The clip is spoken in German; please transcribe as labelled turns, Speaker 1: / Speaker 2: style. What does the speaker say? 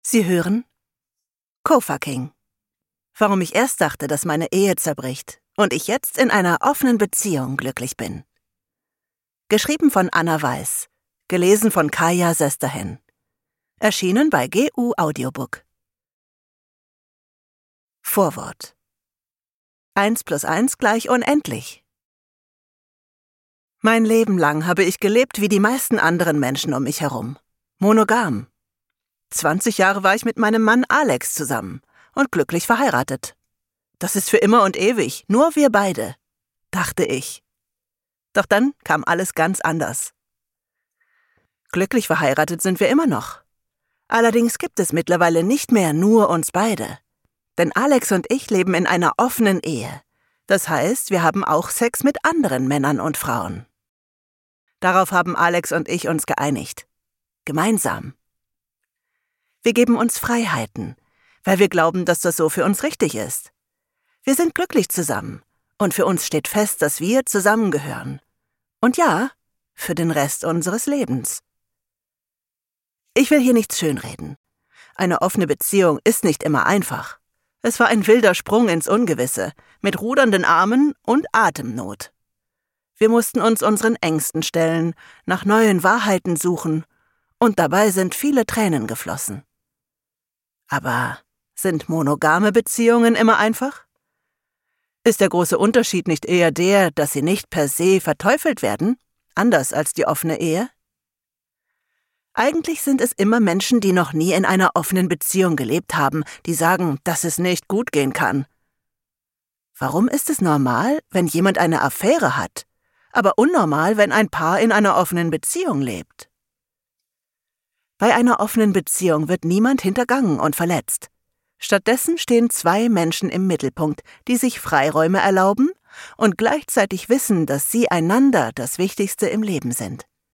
Speaker 1: Sie hören Co-Fucking. Warum ich erst dachte, dass meine Ehe zerbricht und ich jetzt in einer offenen Beziehung glücklich bin. Geschrieben von Anna Weiß. Gelesen von Kaya Sesterhen. Erschienen bei GU Audiobook. Vorwort. 1 + 1 = unendlich. Mein Leben lang habe ich gelebt wie die meisten anderen Menschen um mich herum. Monogam. 20 Jahre war ich mit meinem Mann Alex zusammen und glücklich verheiratet. Das ist für immer und ewig, nur wir beide, dachte ich. Doch dann kam alles ganz anders. Glücklich verheiratet sind wir immer noch. Allerdings gibt es mittlerweile nicht mehr nur uns beide. Denn Alex und ich leben in einer offenen Ehe. Das heißt, wir haben auch Sex mit anderen Männern und Frauen. Darauf haben Alex und ich uns geeinigt. Gemeinsam. Wir geben uns Freiheiten, weil wir glauben, dass das so für uns richtig ist. Wir sind glücklich zusammen und für uns steht fest, dass wir zusammengehören. Und ja, für den Rest unseres Lebens. Ich will hier nichts schönreden. Eine offene Beziehung ist nicht immer einfach. Es war ein wilder Sprung ins Ungewisse, mit rudernden Armen und Atemnot. Wir mussten uns unseren Ängsten stellen, nach neuen Wahrheiten suchen und dabei sind viele Tränen geflossen. Aber sind monogame Beziehungen immer einfach? Ist der große Unterschied nicht eher der, dass sie nicht per se verteufelt werden, anders als die offene Ehe? Eigentlich sind es immer Menschen, die noch nie in einer offenen Beziehung gelebt haben, die sagen, dass es nicht gut gehen kann. Warum ist es normal, wenn jemand eine Affäre hat, aber unnormal, wenn ein Paar in einer offenen Beziehung lebt? Bei einer offenen Beziehung wird niemand hintergangen und verletzt. Stattdessen stehen zwei Menschen im Mittelpunkt, die sich Freiräume erlauben und gleichzeitig wissen, dass sie einander das Wichtigste im Leben sind.